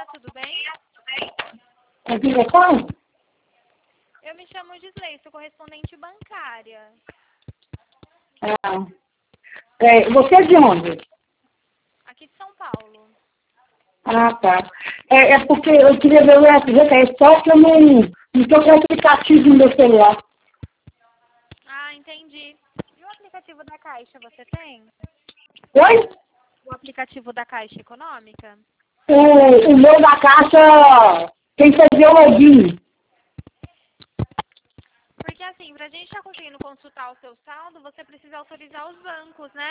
tudo bem? É direção? Eu me chamo Gisley, sou correspondente bancária. Ah, você é de onde? Aqui de São Paulo. Ah, tá. É porque eu queria ver o FGTS, só que eu não estou com o aplicativo no meu celular. Ah, entendi. E o aplicativo da Caixa, você tem? Oi? O aplicativo da Caixa Econômica? O meu da caixa tem que fazer o login. Porque assim, pra gente estar conseguindo consultar o seu saldo, você precisa autorizar os bancos, né?